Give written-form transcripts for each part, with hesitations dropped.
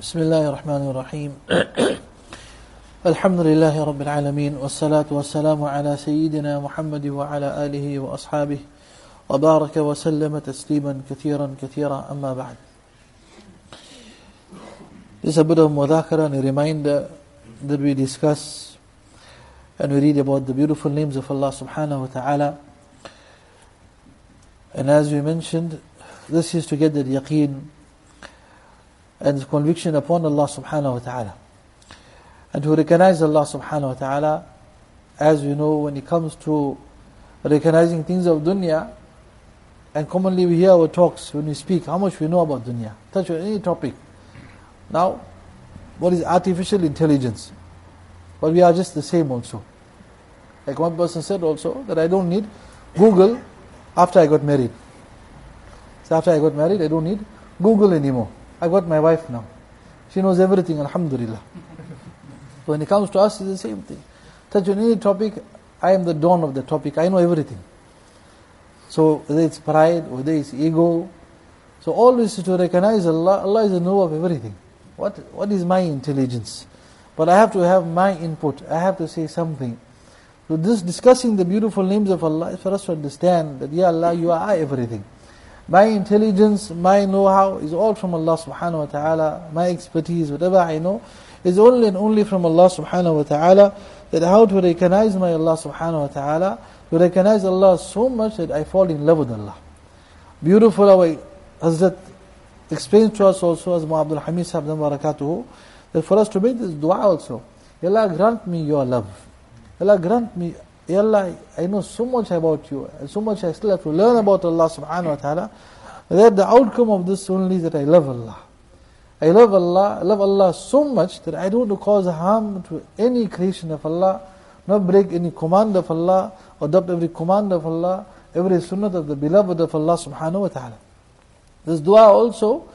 بسم الله الرحمن الرحيم الحمد لله رب العالمين والصلاة والسلام على سيدنا محمد وعلى آله وأصحابه وبارك وسلم تسليما كثيرا كثيرا أما بعد. This is a bit of mudhakara and a reminder that we discuss and we read about the beautiful names of Allah subhanahu wa ta'ala. And as we mentioned, this is to get the yaqeen and conviction upon Allah subhanahu wa ta'ala. And to recognize Allah subhanahu wa ta'ala, as we know, when it comes to recognizing things of dunya, and commonly we hear our talks when we speak, how much we know about dunya, touch on any topic. Now, what is artificial intelligence? But we are just the same also. Like one person said also, that I don't need Google after I got married. So after I got married, I don't need Google anymore. I got my wife now. She knows everything, alhamdulillah. So when it comes to us, it's the same thing. Touch on any topic, I am the dawn of the topic. I know everything. So whether it's pride, whether it's ego, so always to recognize Allah. Allah is the knower of everything. What is my intelligence? But I have to have my input. I have to say something. So this discussing the beautiful names of Allah is for us to understand that, Ya Allah, you are everything. My intelligence, my know-how is all from Allah subhanahu wa ta'ala. My expertise, whatever I know, is only and only from Allah subhanahu wa ta'ala. That how to recognize my Allah subhanahu wa ta'ala, to recognize Allah so much that I fall in love with Allah. Beautiful our Hazrat explains to us also, as Abdul Hamid Sahib barakatuhu, that for us to make this dua also, Ya Allah, grant me your love. Ya Allah, grant me, Ya Allah, I know so much about you, and so much I still have to learn about Allah subhanahu wa ta'ala, that the outcome of this only is that I love Allah. I love Allah so much that I don't want to cause harm to any creation of Allah, not break any command of Allah, adopt every command of Allah, every sunnah of the beloved of Allah subhanahu wa ta'ala. This dua also,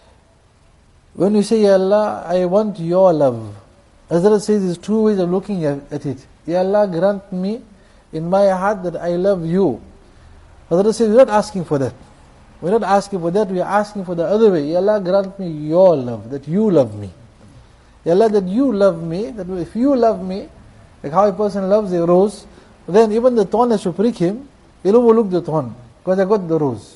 when we say, Ya Allah, I want your love, Hazrat says there's two ways of looking at it. Ya Allah, grant me in my heart that I love you. Hazrat says we're not asking for that. We're not asking for that, we are asking for the other way. Ya Allah, grant me your love, that you love me. Ya Allah, that you love me, that if you love me, like how a person loves a rose, then even the thorn has to prick him, he'll overlook the thorn, because I got the rose.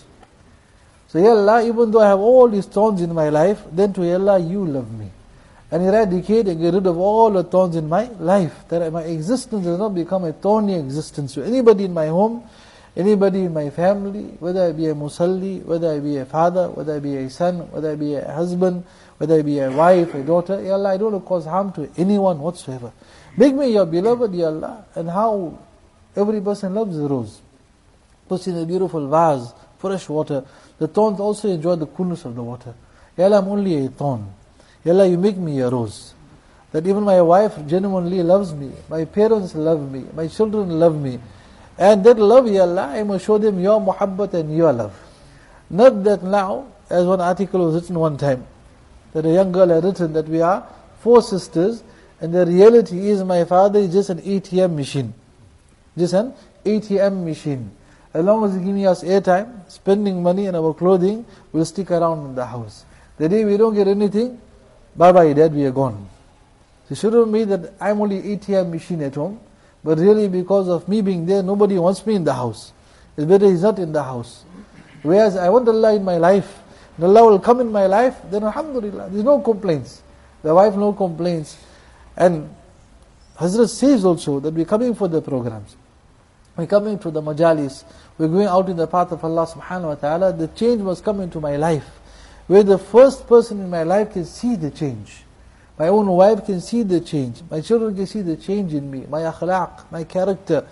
So Ya Allah, even though I have all these thorns in my life, then to Ya Allah, you love me. And eradicate and get rid of all the thorns in my life, that my existence does not become a thorny existence. So anybody in my home, anybody in my family, whether I be a musalli, whether I be a father, whether I be a son, whether I be a husband, whether I be a wife, a daughter, Ya Allah, I don't want to cause harm to anyone whatsoever. Make me your beloved, Ya Allah. And how every person loves the rose. Puts in a beautiful vase, fresh water. The thorns also enjoy the coolness of the water. Ya Allah, I'm only a thorn. Ya Allah, you make me a rose. That even my wife genuinely loves me. My parents love me. My children love me. And that love, Ya Allah, I must show them your muhabbat and your love. Not that now, as one article was written one time, that a young girl had written that we are 4 sisters, and the reality is my father is just an ATM machine. Just an ATM machine. As long as he's giving us airtime, spending money on our clothing, we'll stick around in the house. The day we don't get anything, bye-bye, Dad, we are gone. So it shouldn't be that I'm only ATM machine at home, but really because of me being there, nobody wants me in the house. It's better he's not in the house. Whereas I want Allah in my life, and Allah will come in my life, then alhamdulillah, there's no complaints. The wife, no complaints. And Hazrat says also that we're coming for the programs. We're coming to the majalis. We're going out in the path of Allah subhanahu wa ta'ala. The change must come into my life. Where the first person in my life can see the change. My own wife can see the change. My children can see the change in me. My akhlaq, my character.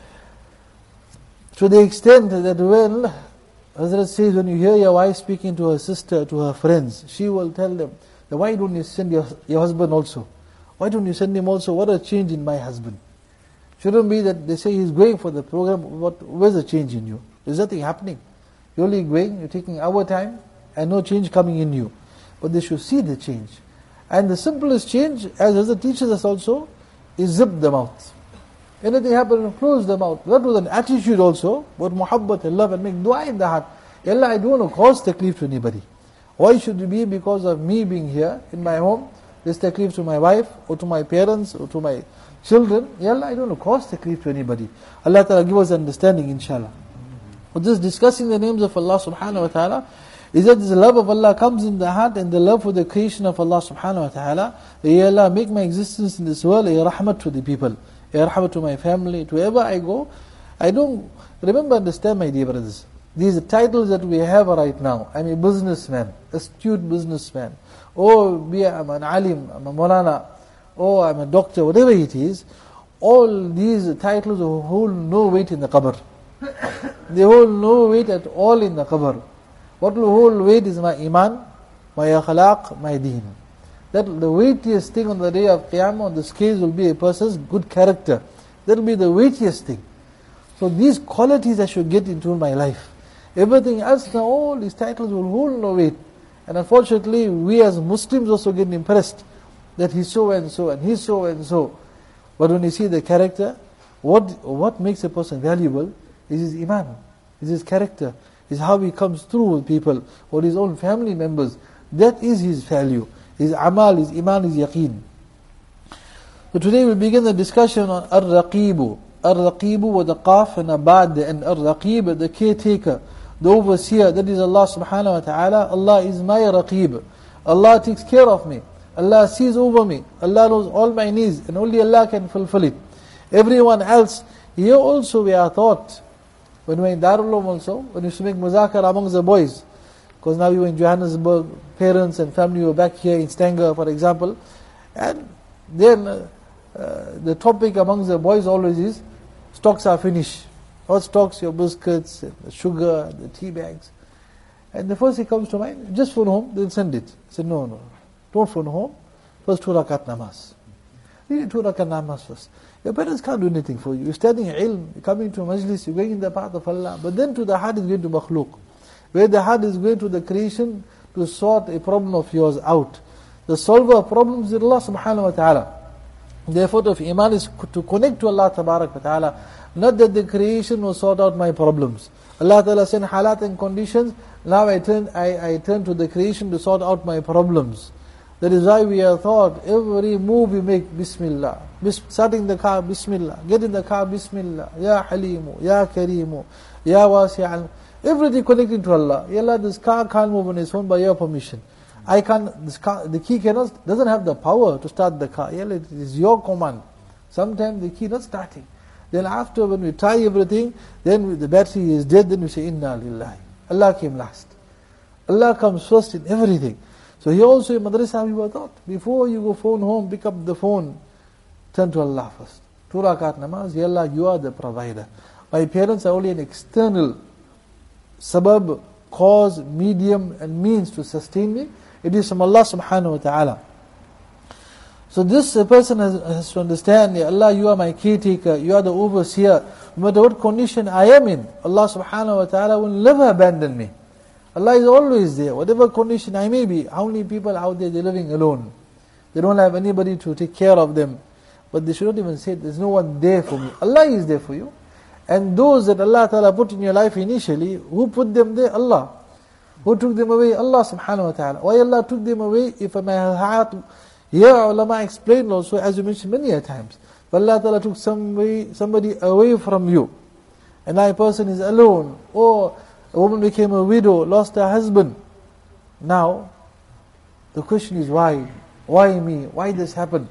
To the extent that when Hazrat says, when you hear your wife speaking to her sister, to her friends, she will tell them, why don't you send your husband also? Why don't you send him also? What a change in my husband. Shouldn't be that they say he's going for the program, where's the change in you? There's nothing happening. You're only going, you're taking our time, and no change coming in you. But they should see the change. And the simplest change, as Hazrat teaches us also, is zip the mouth. Anything happen, close the mouth. That was an attitude also, but muhabbat and love, and make dua in the heart. Ya Allah, I don't want to cause taklif to anybody. Why should it be because of me being here in my home? This taklif to my wife, or to my parents, or to my children. Ya Allah, I don't know, cause taklif to anybody. Allah Ta'ala give us understanding, inshallah. But just discussing the names of Allah subhanahu wa ta'ala, is that the love of Allah comes in the heart, and the love for the creation of Allah subhanahu wa ta'ala. Ya Allah, make my existence in this world a rahmat to the people, a rahmat to my family, to wherever I go. I don't, remember, understand, my dear brothers, these titles that we have right now. I'm a businessman, astute businessman, or I'm an alim, I'm a Maulana, or I'm a doctor, whatever it is. All these titles hold no weight in the qabr. They hold no weight at all in the qabr. What will hold weight is my iman, my akhlaq, my deen. That the weightiest thing on the day of Qiyamah, on the scales, will be a person's good character. That will be the weightiest thing. So these qualities I should get into my life. Everything else now, all these titles will hold no weight. And unfortunately, we as Muslims also get impressed that he's so and so, and he's so and so. But when you see the character, what makes a person valuable is his iman, is his character, is how he comes through with people, or his own family members. That is his value, his amal, his iman, his yaqeen. So today we'll begin the discussion on Ar-Raqibu. Ar-Raqibu with the qaf and a bad, and Ar-Raqib, the caretaker, the overseer. That is Allah subhanahu wa ta'ala. Allah is my Raqib. Allah takes care of me. Allah sees over me. Allah knows all my needs, and only Allah can fulfill it. Everyone else, here also we are taught, when we were in Darul Uloom also, when we used to make muzakara amongst the boys, because now we were in Johannesburg, parents and family were back here in Stanger, for example, and then the topic amongst the boys always is, stocks are finished. What stocks? Your biscuits, and the sugar, the tea bags. And the first thing comes to mind, just phone home, they'll send it. I said, no, don't phone home, first 2 rakat namaz. Read 2 rakat namaz first. Your parents can't do anything for you. You're studying ilm, you're coming to a majlis, you're going in the path of Allah. But then to the heart is going to makhluk. Where the heart is going to the creation to sort a problem of yours out. The solver of problems is Allah subhanahu wa ta'ala. The effort of iman is to connect to Allah tabarak wa ta'ala. Not that the creation will sort out my problems. Allah ta'ala sent halat and conditions. Now I turn to the creation to sort out my problems. That is why we are taught, every move we make, Bismillah. Starting the car, Bismillah. Get in the car, Bismillah. Ya Halimu, Ya Kareemu, Ya Wasi'al. Everything connecting to Allah. Ya Allah, this car can't move on its own by your permission. I can't, this car, the key doesn't have the power to start the car. Ya Allah, it is your command. Sometimes the key not starting. Then after, when we try everything, then the battery is dead, then we say, Inna Lillahi. Allah came last. Allah comes first in everything. So here also in madrasa we were taught, before you go phone home, pick up the phone, turn to Allah first. 2 rakat namaz, Ya Allah, you are the provider. My parents are only an external sabab, cause, medium and means to sustain me. It is from Allah subhanahu wa ta'ala. So this person has to understand, Ya Allah, you are my caretaker, you are the overseer. No matter what condition I am in, Allah subhanahu wa ta'ala will never abandon me. Allah is always there, whatever condition I may be. How many people out there, they're living alone. They don't have anybody to take care of them. But they should not even say, there's no one there for me. Allah is there for you. And those that Allah Ta'ala put in your life initially, who put them there? Allah. Who took them away? Allah subhanahu wa ta'ala. Why Allah took them away? If my heart, here ulama explained also, as you mentioned many a times, Allah Ta'ala took somebody away from you. And now a person is alone, or a woman became a widow, lost her husband. Now, the question is why? Why me? Why this happened?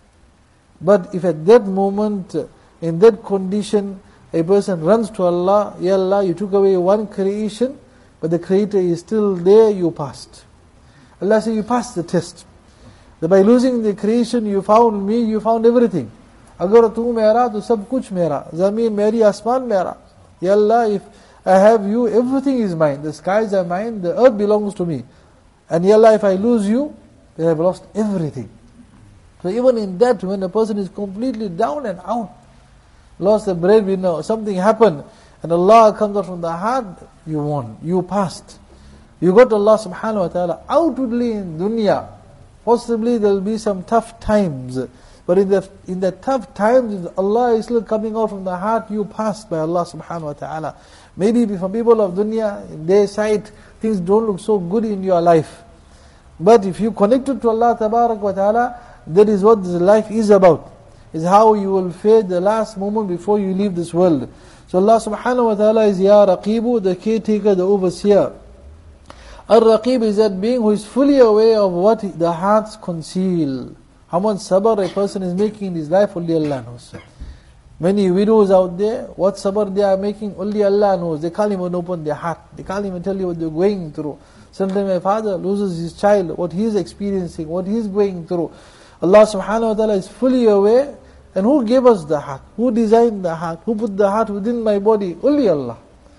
But if at that moment, in that condition, a person runs to Allah, Ya Allah, you took away one creation, but the Creator is still there, you passed. Allah says, you passed the test. That by losing the creation, you found me, you found everything. Agar tu mera, to sab kuch mera. Zameen meri, asman mera. Ya Allah, if I have you, everything is mine. The skies are mine, the earth belongs to me. And Ya Allah, if I lose you, then I have lost everything. So even in that, when a person is completely down and out, lost the breadwinner, something happened, and Allah comes out from the heart, you won, you passed. You got Allah subhanahu wa ta'ala. Outwardly in dunya, possibly there will be some tough times. But in the tough times, Allah is still coming out from the heart, you passed by Allah subhanahu wa ta'ala. Maybe from people of dunya, in their sight, things don't look so good in your life. But if you connected to Allah Tabarak wa Ta'ala, that is what this life is about. Is how you will fare the last moment before you leave this world. So Allah Subhanahu wa Ta'ala is Ya Raqibu, the caretaker, the overseer. Ar-Raqib is that being who is fully aware of what the hearts conceal. How much sabr a person is making in his life, only Allah knows. Many widows out there, what sabr they are making, only Allah knows. They can't even open their heart. They can't even tell you what they're going through. Sometimes my father loses his child, what he is experiencing, what he is going through. Allah Subhanahu wa Ta'ala is fully aware. And who gave us the heart? Who designed the heart? Who put the heart within my body? Only Allah.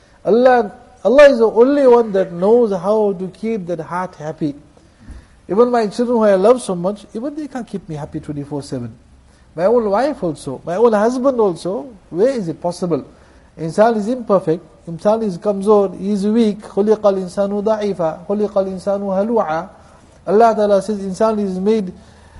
Allah is the only one that knows how to keep that heart happy. Even my children who I love so much, even they can't keep me happy 24/7. My own wife also, my own husband also, where is it possible? Insan is imperfect, insan is kamzor, he is weak. خُلِقَ الْإِنسَانُ ضَعِيفًا خُلِقَ الْإِنسَانُ هَلُوعًا. Allah Ta'ala says insan is made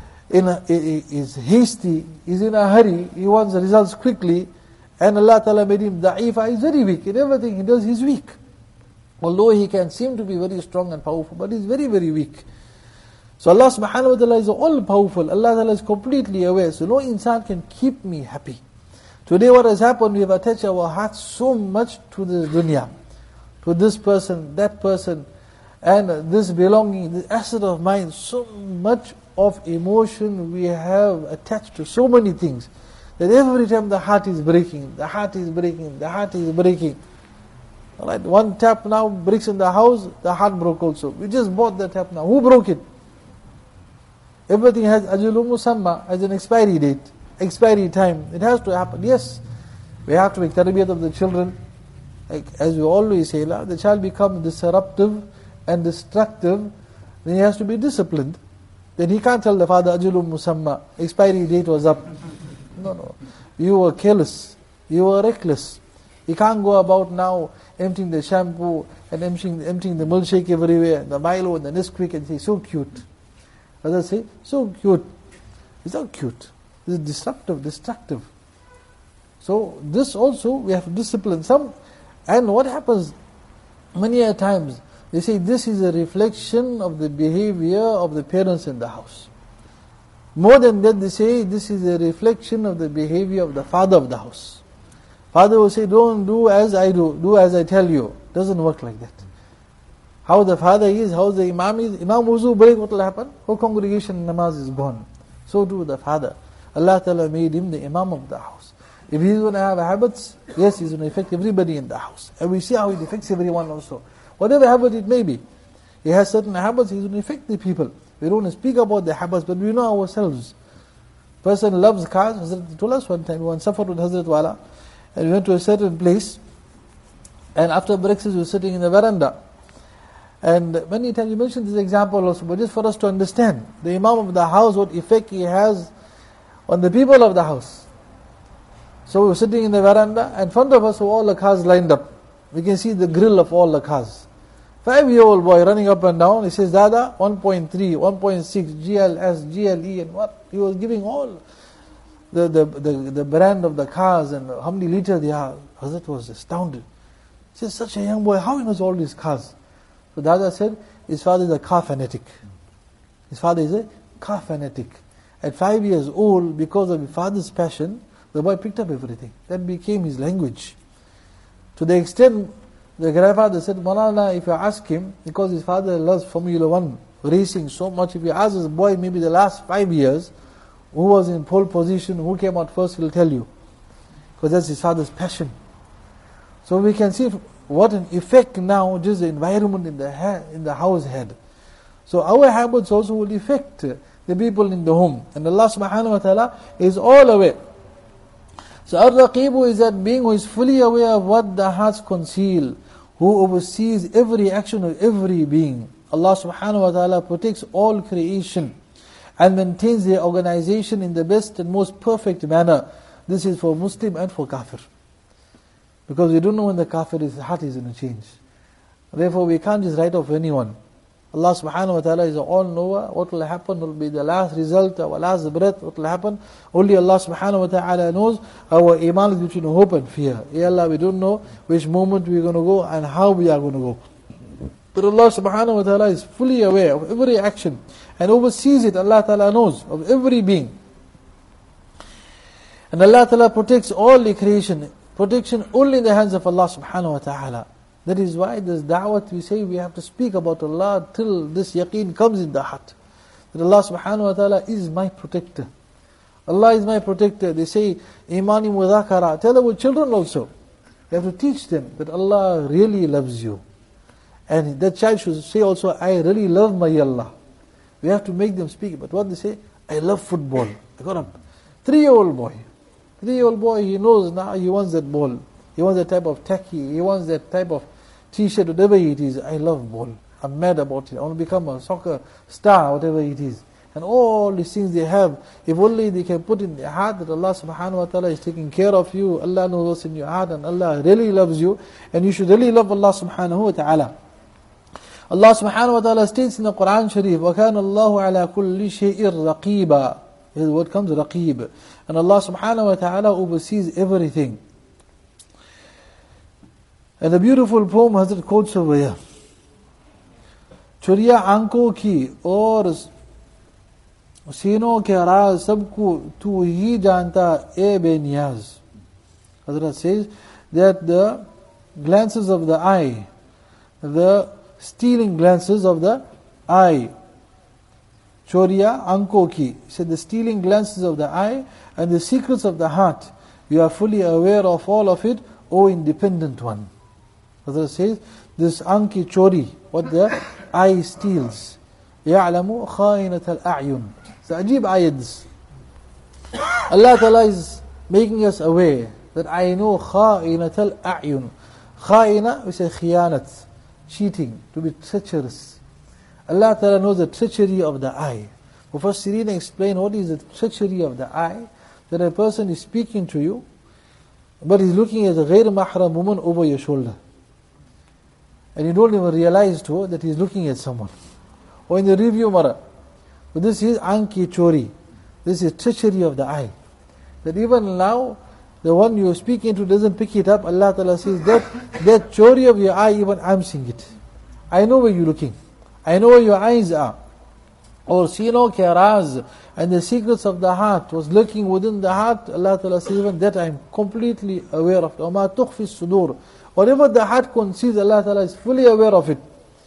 is hasty, is in a hurry, he wants the results quickly, and Allah Ta'ala made him da'ifa, he's very weak. In everything he does, he's weak. Although he can seem to be very strong and powerful, but he's very, very weak. So Allah Subhanahu wa Ta'ala is all powerful. Allah Ta'ala is completely aware. So no insan can keep me happy. Today what has happened, we have attached our hearts so much to this dunya, to this person, that person, and this belonging, this asset of mine, so much of emotion we have attached to so many things, that every time the heart is breaking, the heart is breaking, the heart is breaking. Alright, one tap now breaks in the house, the heart broke also. We just bought the tap now. Who broke it? Everything has ajalum musamma, has an expiry date, expiry time. It has to happen. Yes, we have to make tarbiyat of the children. Like, as we always say, the child becomes disruptive and destructive, then he has to be disciplined. Then he can't tell the father, ajalum musamma, expiry date was up. No. You were careless. You were reckless. You can't go about now emptying the shampoo and emptying the milkshake everywhere, the Milo and the Nesquik, and say, so cute. Others say, so cute. It's not cute. This is disruptive, destructive. So this also we have to discipline some. And what happens many a times, they say this is a reflection of the behavior of the parents in the house. More than that, they say this is a reflection of the behavior of the father of the house. Father will say, don't do as I do as I tell you. Doesn't work like that. How the father is, how the imam is, imam wuzu break, what will happen? Whole congregation namaz is gone. So too the father. Allah Ta'ala made him the imam of the house. If he's going to have habits, yes, he's going to affect everybody in the house. And we see how it affects everyone also. Whatever habit it may be. He has certain habits, he's going to affect the people. We don't speak about the habits, but we know ourselves. Person loves cars. Hazrat told us one time, we went safar with Hazrat Wala, and we went to a certain place, and after breakfast we were sitting in the veranda. And many times you mentioned this example also, but just for us to understand, the imam of the house, what effect he has on the people of the house. So we were sitting in the veranda, and in front of us were all the cars lined up. We can see the grill of all the cars. 5-year-old boy running up and down, he says, Dada, 1.3, 1.6, GLS, GLE, and what? He was giving all the brand of the cars and how many liters they are. Hazrat was astounded. He says, such a young boy, how he knows all these cars? So Dada said, his father is a car fanatic. His father is a car fanatic. At 5 years old, because of his father's passion, the boy picked up everything. That became his language. To the extent, the grandfather said, Malana, if you ask him, because his father loves Formula 1 racing so much, if you ask this boy maybe the last 5 years, who was in pole position, who came out first, he'll tell you. Because that's his father's passion. So we can see what an effect now just the environment in the house had. So our habits also will affect the people in the home. And Allah Subhanahu wa Ta'ala is all aware. So Ar-Raqibu is that being who is fully aware of what the hearts conceal, who oversees every action of every being. Allah Subhanahu wa Ta'ala protects all creation and maintains their organization in the best and most perfect manner. This is for Muslim and for Kafir. Because we don't know when the Kafir's heart is going to change. Therefore we can't just write off anyone. Allah Subhanahu wa Ta'ala is all-knower. What will happen will be the last result, our last breath, what will happen. Only Allah Subhanahu wa Ta'ala knows. Our iman is between hope and fear. Ya Allah, we don't know which moment we're going to go and how we are going to go. But Allah subhanahu wa ta'ala is fully aware of every action and oversees it. Allah ta'ala knows of every being. And Allah ta'ala protects all the creation. Protection only in the hands of Allah subhanahu wa ta'ala. That is why this da'wat we say we have to speak about Allah till this yaqeen comes in the heart. That Allah subhanahu wa ta'ala is my protector. Allah is my protector. They say, Imani mudhakara. Tell our children also. You have to teach them that Allah really loves you. And that child should say also, I really love my Allah. We have to make them speak. But what they say, I love football. I got a 3-year-old boy. 3-year-old boy, he knows now he wants that ball. He wants that type of tacky. He wants that type of t-shirt, whatever it is. I love ball. I'm mad about it. I want to become a soccer star, whatever it is. And all these things they have, if only they can put in their heart that Allah subhanahu wa ta'ala is taking care of you, Allah knows what's in your heart, and Allah really loves you, and you should really love Allah subhanahu wa ta'ala. Allah subhanahu wa ta'ala states in the Quran Sharif, وَكَانَ اللَّهُ عَلَى كُلِّ شَيْءٍ رَقِيبًا. Here the word comes, raqib. And Allah subhanahu wa ta'ala oversees everything. And a beautiful poem Hazrat quotes over here. चुरिया आंखों की और सीनों के राज सबको तू ही जानता ए बेनियाज. Hazrat says that the glances of the eye, the stealing glances of the eye, choriya anko ki, said the stealing glances of the eye and the secrets of the heart, you are fully aware of all of it, O independent one. Hazrat says this anki chori, what the eye steals, يعلم خائنة الأعين. It's an ajib ayat this. Allah Ta'ala is making us aware that I know خائنة الأعين. خائنة, we say khiyanat, cheating, to be treacherous. Allah Ta'ala knows the treachery of the eye. Mufassirin explain what is the treachery of the eye. That a person is speaking to you, but he's looking at a ghair mahram woman over your shoulder. And you don't even realize too that he's looking at someone. Or in the review mirror. But this is anki chori. This is treachery of the eye. That even now, the one you're speaking to doesn't pick it up. Allah Ta'ala says that chori of your eye, even I'm seeing it. I know where you're looking. I know where your eyes are. Or sino ke raz, and the secrets of the heart was lurking within the heart. Allah Ta'ala says even that I'm completely aware of. وَمَا تُخْفِي الصُّدُورِ. Whatever the heart conceals, Allah Ta'ala is fully aware of it.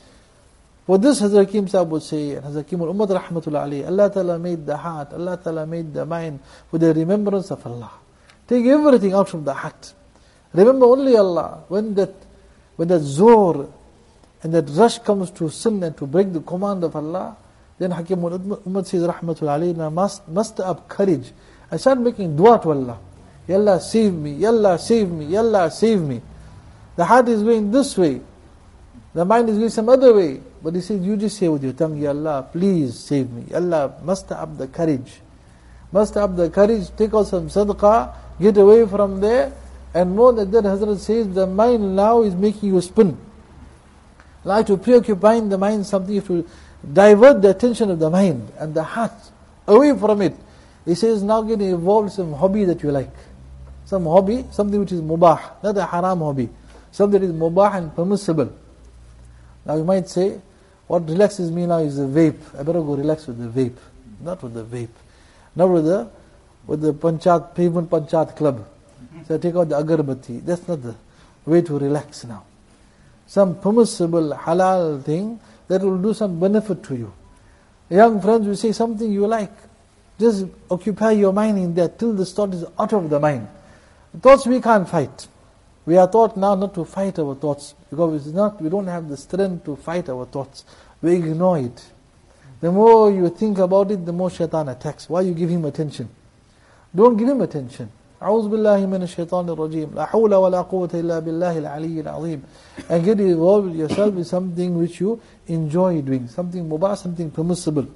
For this, Hazrat Hakim Sahib would say, and Hazrat Hakim al-Ummad rahmatullah alayhi, Allah Ta'ala made the heart, Allah Ta'ala made the mind with the remembrance of Allah. Take everything out from the heart. Remember only Allah. When that zor and that rush comes to sin and to break the command of Allah, then Hakim al-Ummad says rahmatullah alayhi, muster up courage and start making dua to Allah. Ya Allah save me, Ya Allah save me, Ya Allah save me. The heart is going this way. The mind is going some other way. But he says, you just say with your tongue, Ya Allah, please save me. Ya Allah, muster up the courage. Muster up the courage, take out some sadaqah, get away from there. And more than that, Hazrat says, the mind now is making you spin. Like to preoccupy the mind, something to divert the attention of the mind and the heart away from it. He says, now get involved in some hobby that you like. Some hobby, something which is mubah, not a haram hobby. Something that is mubah and permissible. Now you might say, what relaxes me now is the vape. I better go relax with the vape. Not with the vape. Not with the panchat, pavement panchat club. So I take out the agarbatti. That's not the way to relax now. Some permissible, halal thing that will do some benefit to you. Young friends will say something you like. Just occupy your mind in that till the thought is out of the mind. Thoughts we can't fight. We are taught now not to fight our thoughts because we don't have the strength to fight our thoughts. We ignore it. The more you think about it, the more shaitan attacks. Why you give him attention? Don't give him attention. أعوذ بالله من الشيطان الرجيم لا حول ولا قوة إلا بالله العلي العظيم. And get involved yourself in something which you enjoy doing, something mubah, something permissible.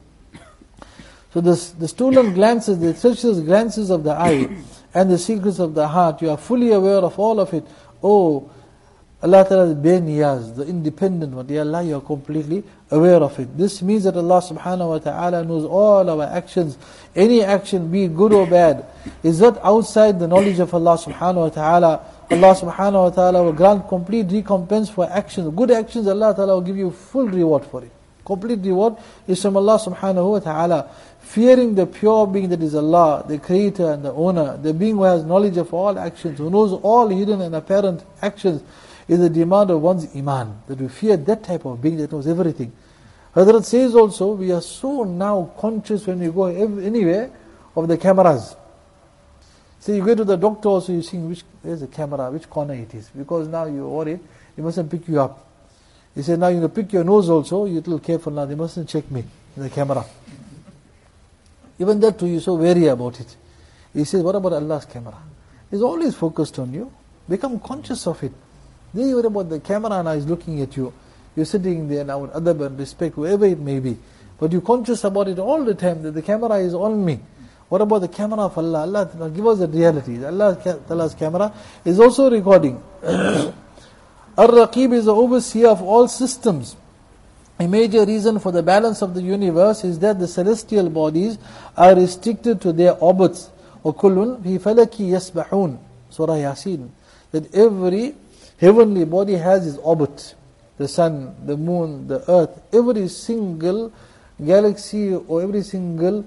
So the stolen glances, the treacherous glances of the eye and the secrets of the heart, you are fully aware of all of it. Oh, Allah Ta'ala is beniyaz, the independent one. Ya Allah, you are completely aware of it. This means that Allah Subhanahu wa Ta'ala knows all our actions. Any action, be it good or bad, is not outside the knowledge of Allah Subhanahu wa Ta'ala. Allah subhanahu wa ta'ala will grant complete recompense for actions. Good actions, Allah ta'ala will give you full reward for it. Complete reward is from Allah subhanahu wa ta'ala. Fearing the pure being that is Allah, the creator and the owner, the being who has knowledge of all actions, who knows all hidden and apparent actions, is the demand of one's iman. That we fear that type of being that knows everything. Hazrat says also, we are so now conscious when we go anywhere of the cameras. So you go to the doctor also, you see where's the camera, which corner it is. Because now you're worried, he mustn't pick you up. He said, now you pick your nose also, you're a little careful now, they mustn't check me in the camera. Even that too, you're so wary about it. He says, what about Allah's camera? He's always focused on you. Become conscious of it. Then you worry about the camera now is looking at you. You're sitting there now with adab and respect, whoever it may be. But you're conscious about it all the time, that the camera is on me. What about the camera of Allah? Allah, give us the reality. Allah's camera is also recording. Ar-Raqib is the overseer of all systems. A major reason for the balance of the universe is that the celestial bodies are restricted to their orbits. وَكُلٌّ فِي فَلَكِ يَسْبَحُونَ Surah Yasin. That every heavenly body has its orbit. The sun, the moon, the earth, every single galaxy or every single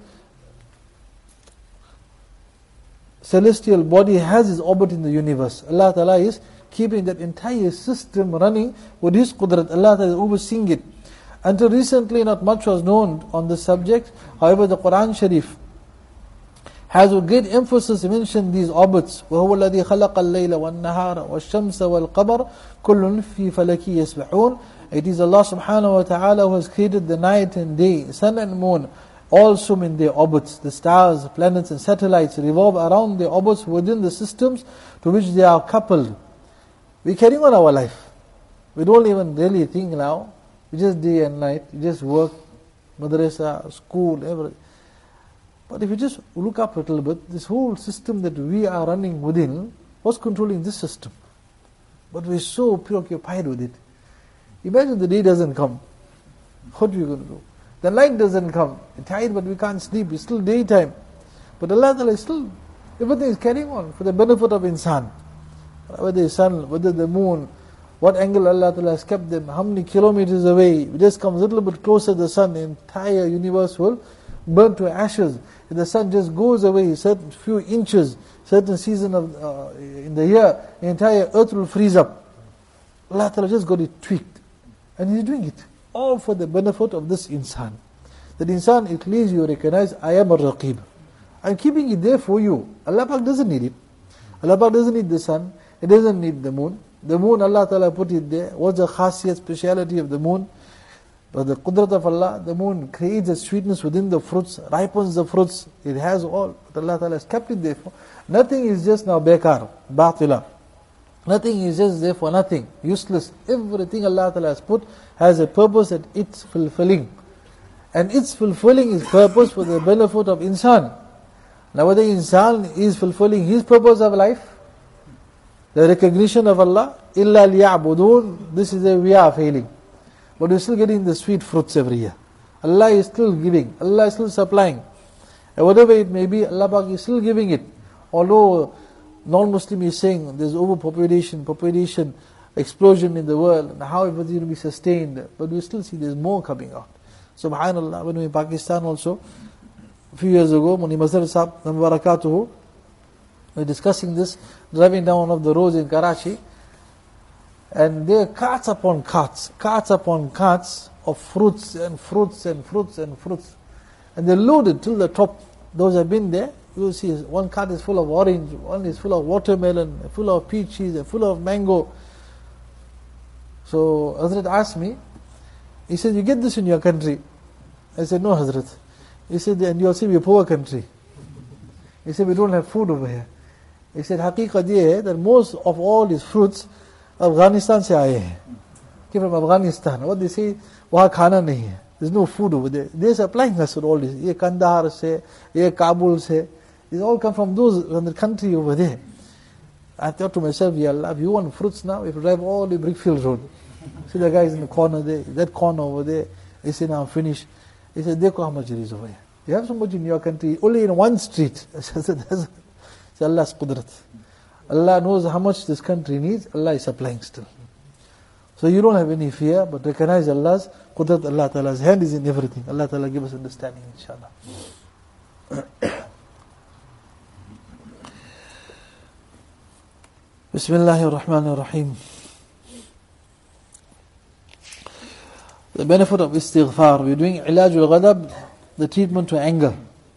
celestial body has its orbit in the universe. Allah Ta'ala is keeping that entire system running with His qudrat. Allah Ta'ala is overseeing it. Until recently, not much was known on this subject. However, the Quran Sharif has with great emphasis mentioned these orbits. وَهُوَ الَّذِي خَلَقَ اللَّيْلَ وَالنَّهَارَ وَالشَّمْسَ وَالْقَمَرَ كُلٌّ فِي فَلَكِ يَسْبَحُونَ It is Allah subhanahu wa ta'ala who has created the night and day, sun and moon, all swim in their orbits. The stars, planets and satellites revolve around their orbits within the systems to which they are coupled. We're carrying on our life. We don't even really think now. We just day and night, we just work, madrasa, school, everything. But if you just look up a little bit, this whole system that we are running within, what's controlling this system? But we're so preoccupied with it. Imagine the day doesn't come. What are we going to do? The night doesn't come. We're tired but we can't sleep. It's still daytime. But Allah Ta'ala is still, everything is carrying on for the benefit of insan. Whether the sun, whether the moon, what angle Allah Ta'ala has kept them, how many kilometers away. We just come a little bit closer to the sun, the entire universe will burn to ashes. If the sun just goes away certain few inches, certain season of in the year, the entire earth will freeze up. Allah Ta'ala just got it tweaked. And He's doing it. All for the benefit of this insan. That insan, at least you recognize, I am a raqib. I'm keeping it there for you. Allah Pak doesn't need it. Allah Pak doesn't need the sun. It doesn't need the moon. The moon, Allah Ta'ala put it there. What's the khasiyat, speciality of the moon? But the qudrat of Allah, the moon creates a sweetness within the fruits, ripens the fruits. It has all. But Allah Ta'ala has kept it there for. Nothing is just now bekar, batila. Nothing is just there for nothing, useless. Everything Allah Ta'ala has put has a purpose that it's fulfilling. And its fulfilling its purpose for the benefit of insan. Now whether insan is fulfilling his purpose of life, the recognition of Allah, illa liya'budun, this is where we are failing. But we're still getting the sweet fruits every year. Allah is still giving, Allah is still supplying. And whatever it may be, Allah Pak is still giving it. Although non-Muslim is saying there's overpopulation, population, explosion in the world, and how everything will be sustained. But we still see there's more coming out. Subhanallah, when we were in Pakistan also, a few years ago, Muni Mazhar Sahib, Barakatuhu, we were discussing this, driving down one of the roads in Karachi, and there are carts upon carts of fruits and fruits and fruits and fruits. And they're loaded till the top. Those have been there, you will see one cart is full of orange, one is full of watermelon, full of peaches, and full of mango. So Hazrat asked me, he said, you get this in your country? I said, no Hazrat. He said, and you'll see we're a poor country. He said, we don't have food over here. He said, haqiqat ye hai that most of all these fruits Afghanistan se aaye hai. Came from Afghanistan. What they say, wahan khana nahi hai. There's no food over there. They're supplying us with all this. Ye Kandahar se, ye Kabul se. These all come from those, from the country over there. I thought to myself, Ya Allah, if you want fruits now, if you drive all the Brickfield Road. See the guys in the corner there, that corner over there. They say, now I'm finished. He said, dekho how much it is over here. You have so much in your country, only in one street. I said, that's Allah's qudrat. Allah knows how much this country needs, Allah is supplying still. So you don't have any fear, but recognize Allah's Qudrat, Allah Ta'ala's hand is in everything. Allah Ta'ala give us understanding, inshallah. Bismillahir Rahmanir Rahim. The benefit of istighfar. We're doing ilajul ghadab, the treatment to anger.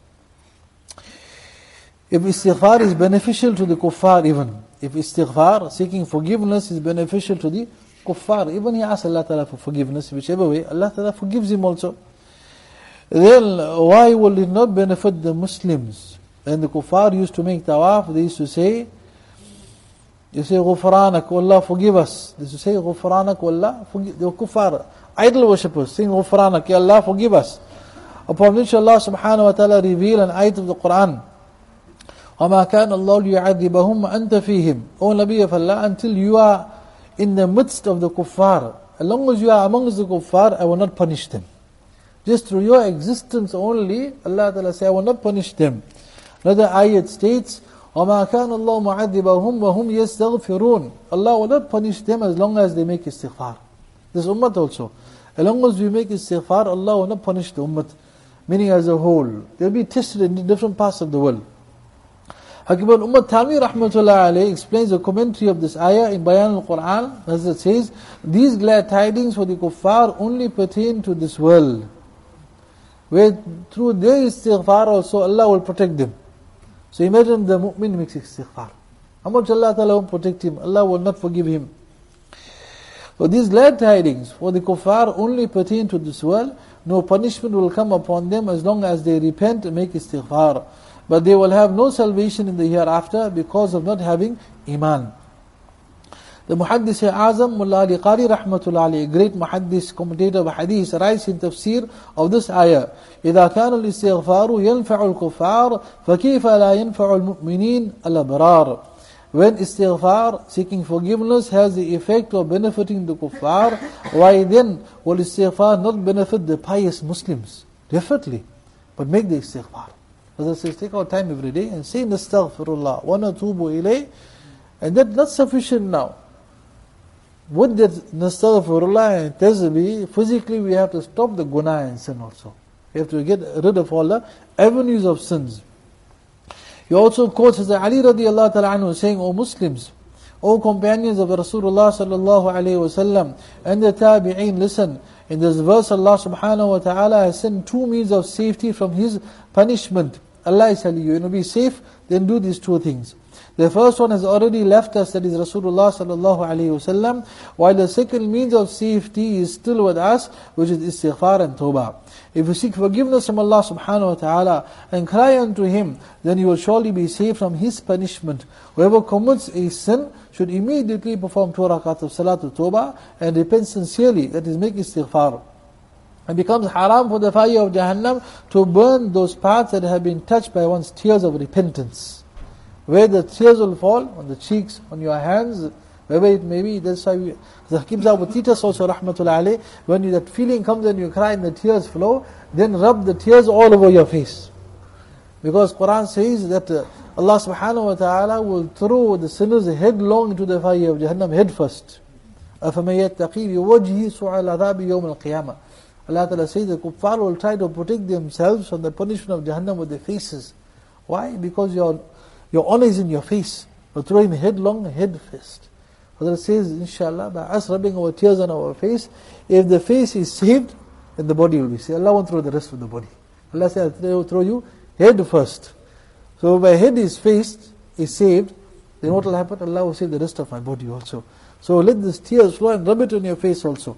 If istighfar is beneficial to the kuffar even, if istighfar, seeking forgiveness, is beneficial to the kuffar, even he asks Allah Ta'ala for forgiveness, whichever way, Allah Ta'ala forgives him also. Then why will it not benefit the Muslims? When the kuffar used to make tawaf, they used to say, you say, Ghufranak, Allah forgive us. They used to say, Ghufranak, Allah forgive. They were kuffar, idol worshippers, saying, Ghufranak, Ya Allah forgive us. Upon which Allah subhanahu wa ta'ala revealed an ayat of the Quran. وَمَا كَانَ اللَّهُ لِيُعَذِّبَهُمْ وَأَنْتَ فِيهِمْ. O Nabi of Allah, until you are in the midst of the kuffar, as long as you are amongst the kuffar, I will not punish them. Just through your existence only, Allah Ta'ala says, I will not punish them. Another ayat states, وَمَا كَانَ اللَّهُ مُعَذِّبَهُمْ وَهُمْ يَسْتَغْفِرُونَ. Allah will not punish them as long as they make istighfar. This ummah also. As long as we make istighfar, Allah will not punish the ummah. Meaning as a whole. They will be tested in different parts of the world. Hakim al-Ummah Tami rahmatullah alayhi explains the commentary of this ayah in Bayan al-Quran, as it says, these glad tidings for the kuffar only pertain to this world, where through their istighfar also Allah will protect them. So imagine the mu'min makes istighfar. How much Allah Ta'ala will protect him? Allah will not forgive him. So these glad tidings for the kuffar only pertain to this world. No punishment will come upon them as long as they repent and make istighfar. But they will have no salvation in the hereafter because of not having iman. The Muhaddis Azam Mullah Ali Qari rahmatullah alayhi, great Muhaddis, commentator of hadith, writes in tafsir of this ayah, إِذَا كَانَ الْإِسْتِغْفَارُ يَنْفَعُ الْكُفَّارِ فَكِيفَ لَا يَنْفَعُ الْمُؤْمِنِينَ الْأَبْرَارِ. When istighfar, seeking forgiveness, has the effect of benefiting the kuffar, why then will istighfar not benefit the pious Muslims? Definitely. But make the istighfar. As I say, take our time every day and say nastaghfirullah wa natubu ilayh, and that's not sufficient now. With that nastaghfirullah and tasbih, physically we have to stop the guna and sin also. We have to get rid of all the avenues of sins. He also quotes as Ali radiallahu ta'ala anhu saying, O Muslims, O companions of Rasulullah sallallahu alayhi wa sallam, and the tabi'een, listen. In this verse, Allah subhanahu wa ta'ala has sent two means of safety from His punishment. Allah is telling you, you know, be safe, then do these two things. The first one has already left us, that is Rasulullah sallallahu alayhi wa sallam, while the second means of safety is still with us, which is istighfar and tawbah. If you seek forgiveness from Allah subhanahu wa ta'ala and cry unto Him, then you will surely be saved from His punishment. Whoever commits a sin should immediately perform 2 rakat of salatul tawbah and repent sincerely, that is, make istighfar. It becomes haram for the fire of Jahannam to burn those parts that have been touched by one's tears of repentance. Where the tears will fall, on the cheeks, on your hands, wherever it may be. That's why the Hakim Sahib would teach us also, rahmatullah alayh, when that feeling comes and you cry and the tears flow, then rub the tears all over your face. Because Quran says that Allah subhanahu wa ta'ala will throw the sinners headlong into the fire of Jahannam head first. أَفَمَن يَتَّقِي بِوَجْهِ سُوءَ الْعَذَابِ يَوْمَ الْقِيَامَةِ. Allah Ta'ala says the kuffar will try to protect themselves from the punishment of Jahannam with their faces. Why? Because your honor is in your face. We'll throw him headlong, head first. Hazrat says, inshallah, by us rubbing our tears on our face, if the face is saved, then the body will be saved. Allah won't throw the rest of the body. Allah says, I will throw you head first. So if my head is saved, then what will happen? Allah will save the rest of my body also. So let this tears flow and rub it on your face also.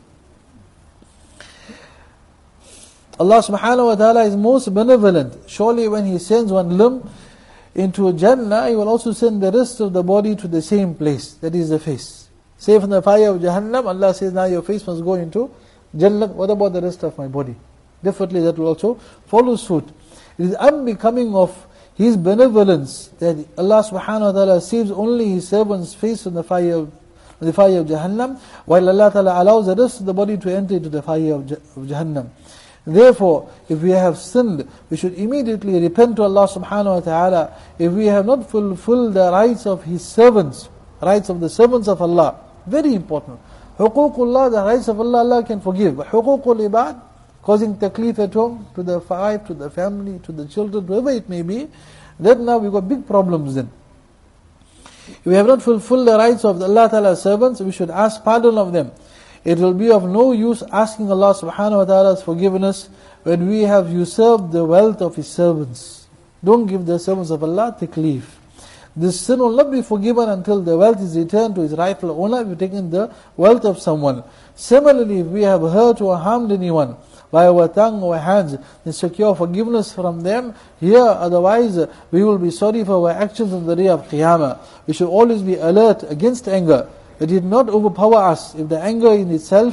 Allah subhanahu wa ta'ala is most benevolent. Surely when He sends one limb into Jannah, He will also send the rest of the body to the same place, that is the face. Save from the fire of Jahannam, Allah says, now your face must go into Jannah. What about the rest of my body? Definitely that will also follow suit. It is unbecoming of His benevolence that Allah subhanahu wa ta'ala saves only His servant's face from the fire of Jahannam, while Allah ta'ala allows the rest of the body to enter into the fire of Jahannam. Therefore, if we have sinned, we should immediately repent to Allah subhanahu wa ta'ala. If we have not fulfilled the rights of His servants, rights of the servants of Allah, very important. Huququllah, the rights of Allah, Allah can forgive. But huququl ibad, causing taklif at home, to the wife, to the family, to the children, whoever it may be, then now we've got big problems then. If we have not fulfilled the rights of Allah Ta'ala's servants, we should ask pardon of them. It will be of no use asking Allah subhanahu wa ta'ala's forgiveness when we have usurped the wealth of His servants. Don't give the servants of Allah taklif. This sin will not be forgiven until the wealth is returned to its rightful owner if you've taken the wealth of someone. Similarly, if we have hurt or harmed anyone by our tongue or hands, then secure forgiveness from them here, otherwise we will be sorry for our actions on the day of Qiyamah. We should always be alert against anger. It did not overpower us. If the anger in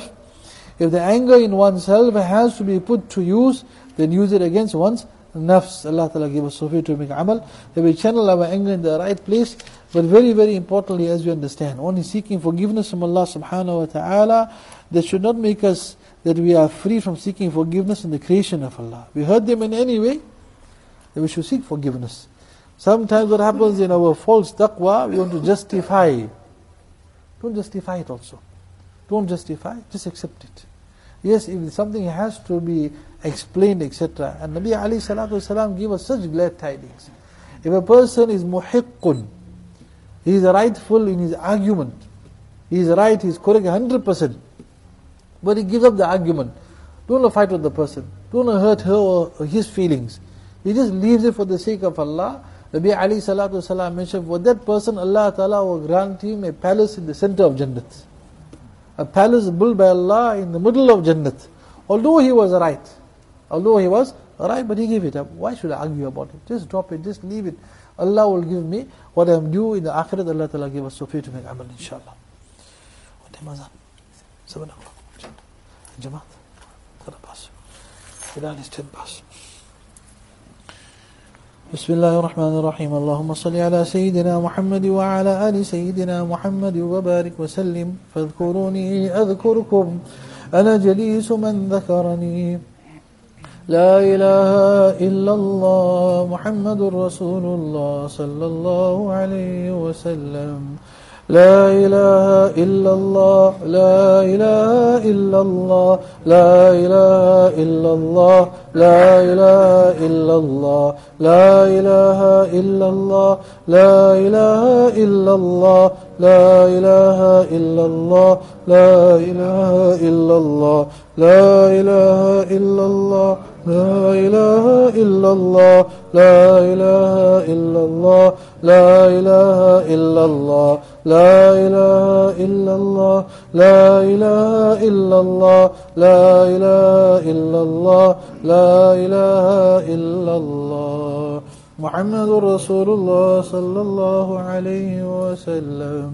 oneself has to be put to use, then use it against one's nafs. Allah Ta'ala give us tawfiq to make amal, that we channel our anger in the right place. But very, very importantly, as you understand, only seeking forgiveness from Allah subhanahu wa ta'ala, that should not make us that we are free from seeking forgiveness in the creation of Allah. We hurt them in any way, then we should seek forgiveness. Sometimes what happens in our false taqwa, we want to justify. Don't justify it also. Don't justify, just accept it. Yes, if something has to be explained, etc. And Nabi alayhi salatu wasalam gave us such glad tidings. If a person is muhiqqun, he is rightful in his argument, he is right, he is correct 100%, but he gives up the argument. Don't fight with the person. Don't hurt her or his feelings. He just leaves it for the sake of Allah. Nabi alayhi salatu wasalam mentioned, for that person, Allah Ta'ala will grant him a palace in the center of Jannat. A palace built by Allah in the middle of Jannat. Although he was right, but he gave it up. Why should I argue about it? Just drop it, just leave it. Allah will give me what I am due in the akhirat. Allah Ta'ala give us tawfiq to make amal, inshallah. What time is that? 7 o'clock. Jamaat. 3 past. Bilal is 10 past. بسم الله الرحمن الرحيم. اللهم صل على سيدنا محمد وعلى آل سيدنا محمد وبارك وسلم. فاذكروني أذكركم أنا جليس من ذكرني. لا إله إلا الله محمد رسول الله صلى الله عليه وسلم. لا إله إلا الله لا إله إلا الله لا إله إلا الله لا إله إلا الله لا إله إلا الله لا إله إلا الله لا إله إلا الله لا إله إلا الله لا إله إلا الله لا إله إلا الله لا إله إلا الله لا إله إلا الله لا إله إلا الله لا إله إلا الله لا إله إلا الله لا إله إلا الله محمد رسول الله صلى الله عليه وسلم.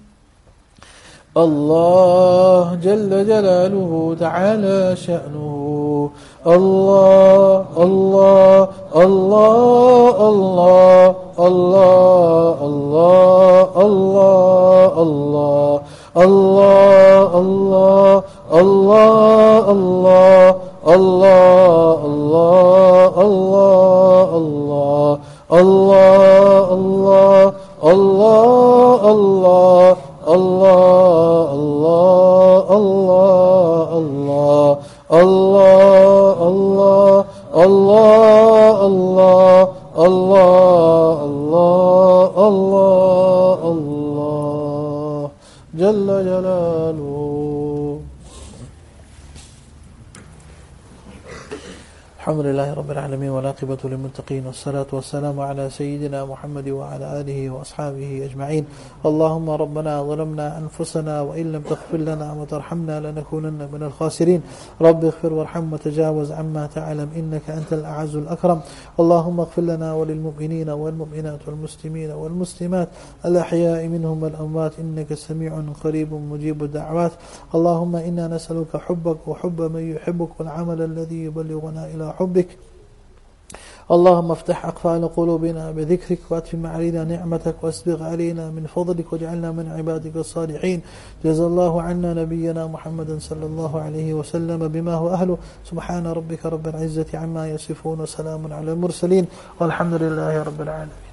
الله جل جلاله تعالى شأنه. الله الله الله الله الله الله الله الله الله الله الله الله الله الله الله الله الله الله الله Allah, Allah, Allah, Allah, Allah, Allah, Allah, Allah, Allah, Allah, Allah, Jalla Jalaluhu. Alhamdulillahi Rabbil Alameen wa laqibatu lil muttaqeen wa salatu wa salamu ala Sayyidina Muhammad wa ala alihi wa ashabihi ajma'in. Allahumma Rabbana zalamna anfusana wa illam taghfir lana wa tarhamna lanakunanna minal khasirin. Rabbi ighfir warham wa tajawaz amma ta'lam innaka antal a'azzul akram. Allahumma ighfir lana wa lil mu'minina wal mu'minat wal muslimina wal muslimat al ahya'i minhum wal amwat innaka sami'un qaribun mujibud da'wat. Allahumma inna nas'aluka hubbak wa hubba man yuhibbuk wal 'amal alladhi yuballighuna ila حبك اللهم افتح أقفال قلوبنا بذكرك وأتم علينا نعمتك واسبغ علينا من فضلك واجعلنا من عبادك الصالحين. جزا الله عنا نبينا محمد صلى الله عليه وسلم بما هو أهله. سبحان ربك رب العزة عما يصفون وسلام على المرسلين والحمد لله رب العالمين.